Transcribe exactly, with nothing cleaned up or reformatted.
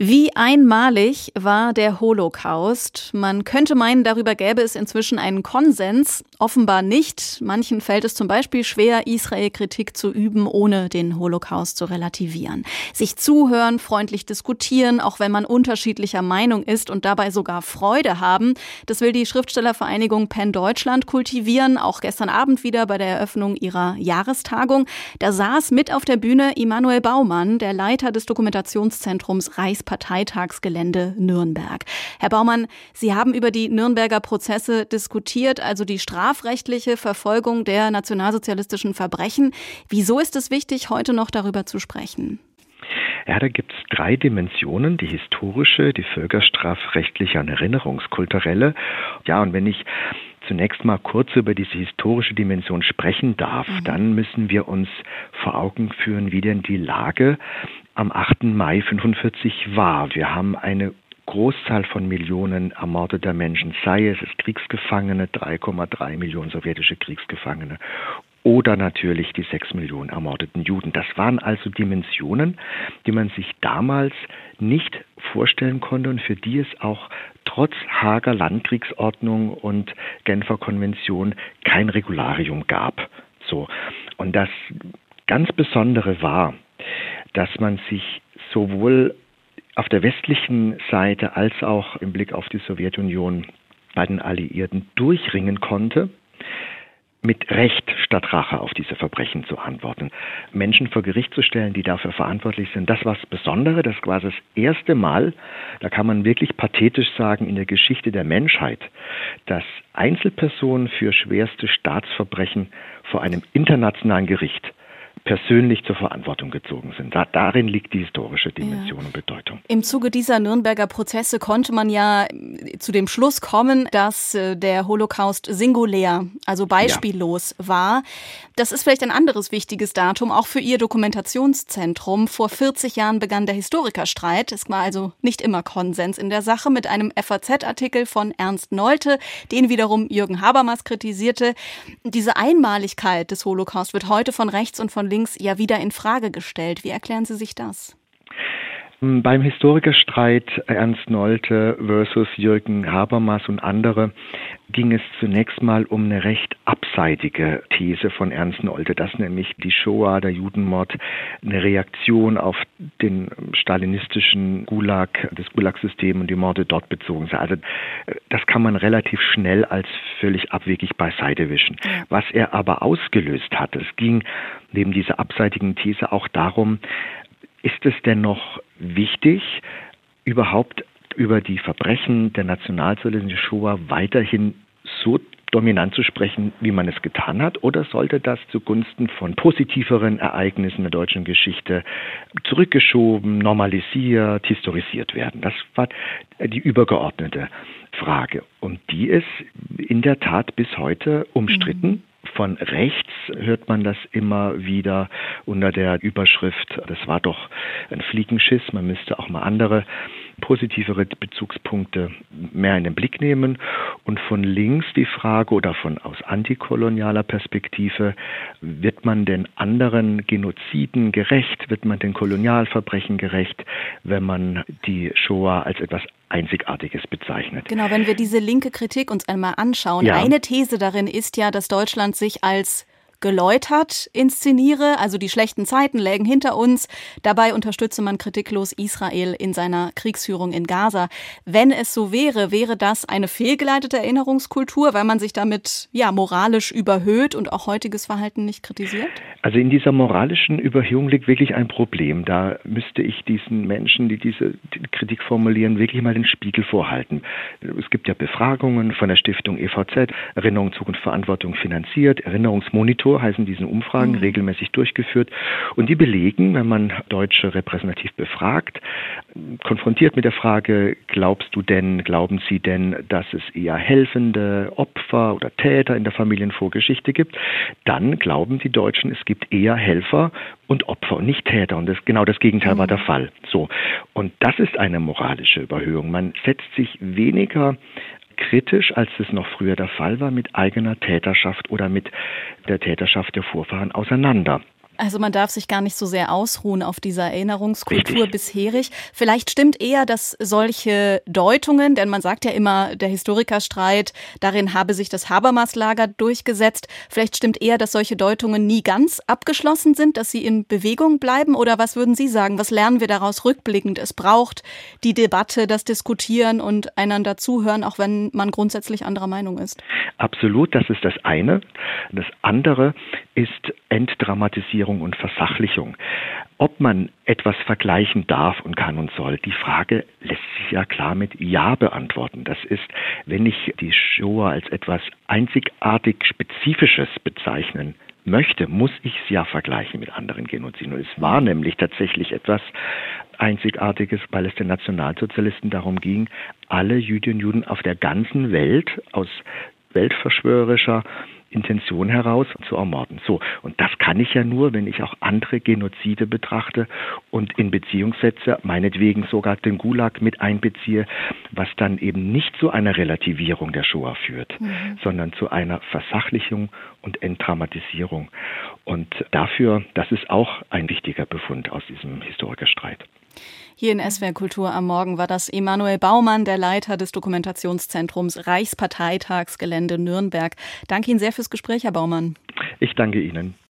Wie einmalig war der Holocaust? Man könnte meinen, darüber gäbe es inzwischen einen Konsens. Offenbar nicht. Manchen fällt es zum Beispiel schwer, Israel-Kritik zu üben, ohne den Holocaust zu relativieren. Sich zuhören, freundlich diskutieren, auch wenn man unterschiedlicher Meinung ist und dabei sogar Freude haben. Das will die Schriftstellervereinigung PEN Deutschland kultivieren, auch gestern Abend wieder bei der Eröffnung ihrer Jahrestagung. Da saß mit auf der Bühne Immanuel Baumann, der Leiter des Dokumentationszentrums Reichsparteitagsgelände Nürnberg. Herr Baumann, Sie haben über die Nürnberger Prozesse diskutiert, also die strafrechtliche Verfolgung der nationalsozialistischen Verbrechen. Wieso ist es wichtig, heute noch darüber zu sprechen? Ja, da gibt es drei Dimensionen, die historische, die völkerstrafrechtliche und erinnerungskulturelle. Ja, und wenn ich zunächst mal kurz über diese historische Dimension sprechen darf, mhm. dann müssen wir uns vor Augen führen, wie denn die Lage am achten Mai fünfundvierzig war. Wir haben eine Großzahl von Millionen ermordeter Menschen, sei es Kriegsgefangene, drei Komma drei Millionen sowjetische Kriegsgefangene oder natürlich die sechs Millionen ermordeten Juden. Das waren also Dimensionen, die man sich damals nicht vorstellen konnte und für die es auch trotz Haager Landkriegsordnung und Genfer Konvention kein Regularium gab. So. Und das ganz Besondere war, dass man sich sowohl auf der westlichen Seite als auch im Blick auf die Sowjetunion bei den Alliierten durchringen konnte, mit Recht statt Rache auf diese Verbrechen zu antworten. Menschen vor Gericht zu stellen, die dafür verantwortlich sind, das war das Besondere, das war das erste Mal, da kann man wirklich pathetisch sagen, in der Geschichte der Menschheit, dass Einzelpersonen für schwerste Staatsverbrechen vor einem internationalen Gericht persönlich zur Verantwortung gezogen sind. Da, darin liegt die historische Dimension ja. und Bedeutung. Im Zuge dieser Nürnberger Prozesse konnte man ja zu dem Schluss kommen, dass der Holocaust singulär, also beispiellos ja. war. Das ist vielleicht ein anderes wichtiges Datum, auch für Ihr Dokumentationszentrum. Vor vierzig Jahren begann der Historikerstreit. Es war also nicht immer Konsens in der Sache mit einem F A Z-Artikel von Ernst Nolte, den wiederum Jürgen Habermas kritisierte. Diese Einmaligkeit des Holocaust wird heute von rechts und von links ja wieder in Frage gestellt. Wie erklären Sie sich das? Beim Historikerstreit Ernst Nolte versus Jürgen Habermas und andere ging es zunächst mal um eine recht abseitige These von Ernst Nolte, dass nämlich die Shoah, der Judenmord, eine Reaktion auf den stalinistischen Gulag, das Gulag-System und die Morde dort bezogen sei. Also das kann man relativ schnell als völlig abwegig beiseite wischen. Was er aber ausgelöst hat, es ging neben dieser abseitigen These auch darum, ist es denn noch wichtig, überhaupt über die Verbrechen der nationalsozialistischen Shoah weiterhin so dominant zu sprechen, wie man es getan hat? Oder sollte das zugunsten von positiveren Ereignissen der deutschen Geschichte zurückgeschoben, normalisiert, historisiert werden? Das war die übergeordnete Frage. Und die ist in der Tat bis heute umstritten. Mhm. Von rechts hört man das immer wieder unter der Überschrift, das war doch ein Fliegenschiss, man müsste auch mal andere positivere Bezugspunkte mehr in den Blick nehmen. Und von links die Frage oder von aus antikolonialer Perspektive, wird man den anderen Genoziden gerecht, wird man den Kolonialverbrechen gerecht, wenn man die Shoah als etwas Einzigartiges bezeichnet. Genau, wenn wir diese linke Kritik uns einmal anschauen. Ja. Eine These darin ist ja, dass Deutschland sich als geläutert inszeniere, also die schlechten Zeiten lägen hinter uns. Dabei unterstütze man kritiklos Israel in seiner Kriegsführung in Gaza. Wenn es so wäre, wäre das eine fehlgeleitete Erinnerungskultur, weil man sich damit ja moralisch überhöht und auch heutiges Verhalten nicht kritisiert? Also in dieser moralischen Überhöhung liegt wirklich ein Problem. Da müsste ich diesen Menschen, die diese Kritik formulieren, wirklich mal den Spiegel vorhalten. Es gibt ja Befragungen von der Stiftung E V Z, Erinnerung, Zukunft, Verantwortung finanziert, Erinnerungsmonitor heißen diesen Umfragen, mhm. regelmäßig durchgeführt. Und die belegen, wenn man Deutsche repräsentativ befragt, konfrontiert mit der Frage, glaubst du denn, glauben Sie denn, dass es eher helfende Opfer oder Täter in der Familienvorgeschichte gibt, dann glauben die Deutschen, es gibt eher Helfer und Opfer und nicht Täter. Und das, genau das Gegenteil mhm. war der Fall. So. Und das ist eine moralische Überhöhung. Man setzt sich weniger kritisch, als es noch früher der Fall war, mit eigener Täterschaft oder mit der Täterschaft der Vorfahren auseinander. Also man darf sich gar nicht so sehr ausruhen auf dieser Erinnerungskultur Richtig. bisherig. Vielleicht stimmt eher, dass solche Deutungen, denn man sagt ja immer, der Historikerstreit, darin habe sich das Habermas-Lager durchgesetzt. Vielleicht stimmt eher, dass solche Deutungen nie ganz abgeschlossen sind, dass sie in Bewegung bleiben. Oder was würden Sie sagen? Was lernen wir daraus rückblickend? Es braucht die Debatte, das Diskutieren und einander zuhören, auch wenn man grundsätzlich anderer Meinung ist. Absolut, das ist das eine. Das andere ist Entdramatisierung und Versachlichung. Ob man etwas vergleichen darf und kann und soll, die Frage lässt sich ja klar mit Ja beantworten. Das ist, wenn ich die Shoah als etwas einzigartig Spezifisches bezeichnen möchte, muss ich es ja vergleichen mit anderen Genoziden. Und es war nämlich tatsächlich etwas Einzigartiges, weil es den Nationalsozialisten darum ging, alle Jüdinnen und Juden auf der ganzen Welt aus weltverschwörerischer Intention heraus zu ermorden. So, und das kann ich ja nur, wenn ich auch andere Genozide betrachte und in Beziehung setze, meinetwegen sogar den Gulag mit einbeziehe, was dann eben nicht zu einer Relativierung der Shoah führt, mhm. sondern zu einer Versachlichung und Entdramatisierung. Und dafür, das ist auch ein wichtiger Befund aus diesem Historikerstreit. Hier in S W R Kultur am Morgen war das Emanuel Baumann, der Leiter des Dokumentationszentrums Reichsparteitagsgelände Nürnberg. Danke Ihnen sehr fürs Gespräch, Herr Baumann. Ich danke Ihnen.